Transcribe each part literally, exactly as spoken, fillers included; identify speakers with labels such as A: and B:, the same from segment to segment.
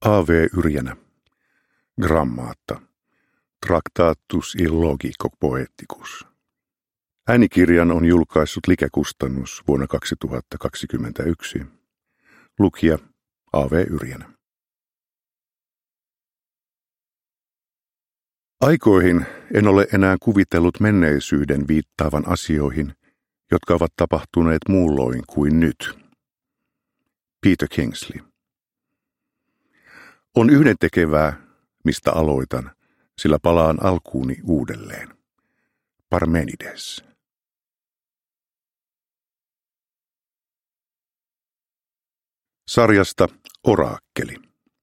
A: A V Yrjänä. Grammaata. Tractatus illogico poeticus. Äänikirjan on julkaissut Like-kustannus vuonna kaksituhattakaksikymmentäyksi. Lukija A V Yrjänä. Aikoihin en ole enää kuvitellut menneisyyden viittaavan asioihin, jotka ovat tapahtuneet muulloin kuin nyt. Peter Kingsley. On yhdentekevää, mistä aloitan, sillä palaan alkuuni uudelleen. Parmenides. Sarjasta Oraakkeli.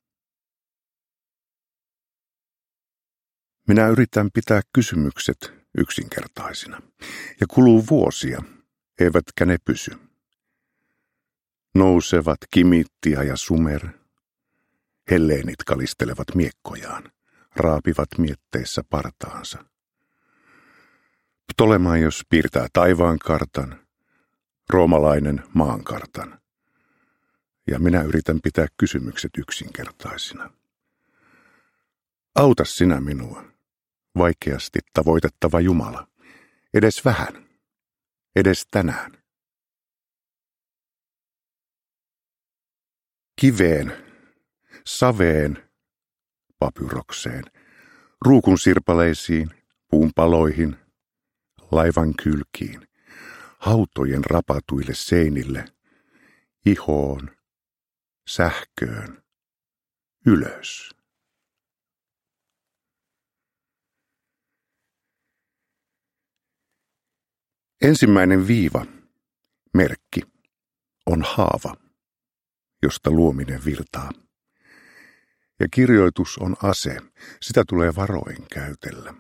A: Minä yritän pitää kysymykset yksinkertaisina, ja kuluu vuosia, eivätkä ne pysy. Nousevat Kimittia ja Sumer. Helleenit kalistelevat miekkojaan, raapivat mietteissä partaansa. Ptolemaios piirtää taivaan kartan, roomalainen maankartan. Ja minä yritän pitää kysymykset yksinkertaisina. Auta sinä minua, vaikeasti tavoitettava Jumala, edes vähän, edes tänään. Kiveen, saveen, papyrokseen, ruukun sirpaleisiin, puun paloihin, laivan kylkiin, hautojen rapatuille seinille, ihoon, sähköön, ylös. Ensimmäinen viiva, merkki, on haava, josta luominen virtaa. Ja kirjoitus on ase, sitä tulee varoen käytellä.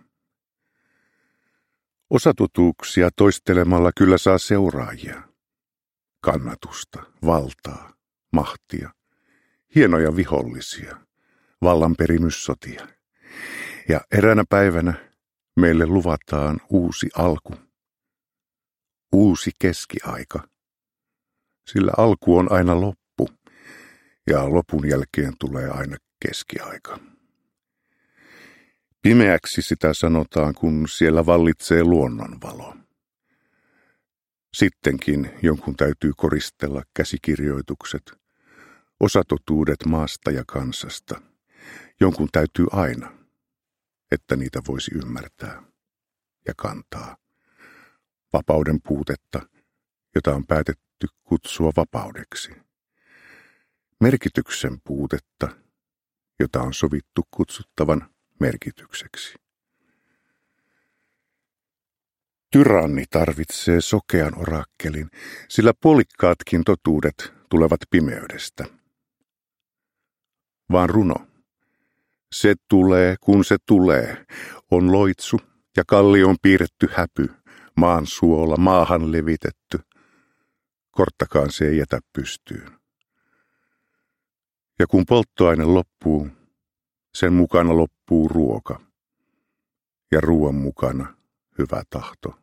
A: Osatotuuksia toistelemalla kyllä saa seuraajia. Kannatusta, valtaa, mahtia, hienoja vihollisia, vallanperimyssotia. Ja eräänä päivänä meille luvataan uusi alku. Uusi keskiaika, sillä alku on aina loppu, ja lopun jälkeen tulee aina keskiaika. Pimeäksi sitä sanotaan, kun siellä vallitsee luonnonvalo. Sittenkin jonkun täytyy koristella käsikirjoitukset, osatotuudet maasta ja kansasta. Jonkun täytyy aina, että niitä voisi ymmärtää ja kantaa. Vapauden puutetta, jota on päätetty kutsua vapaudeksi. Merkityksen puutetta, jota on sovittu kutsuttavan merkitykseksi. Tyranni tarvitsee sokean oraakkelin, sillä puolikkaatkin totuudet tulevat pimeydestä. Vaan runo, se tulee, kun se tulee, on loitsu ja kallion piirretty häpy, maan suola, maahan levitetty. Korttakaan se ei jätä pystyyn. Ja kun polttoaine loppuu, sen mukana loppuu ruoka. Ja ruoan mukana hyvä tahto.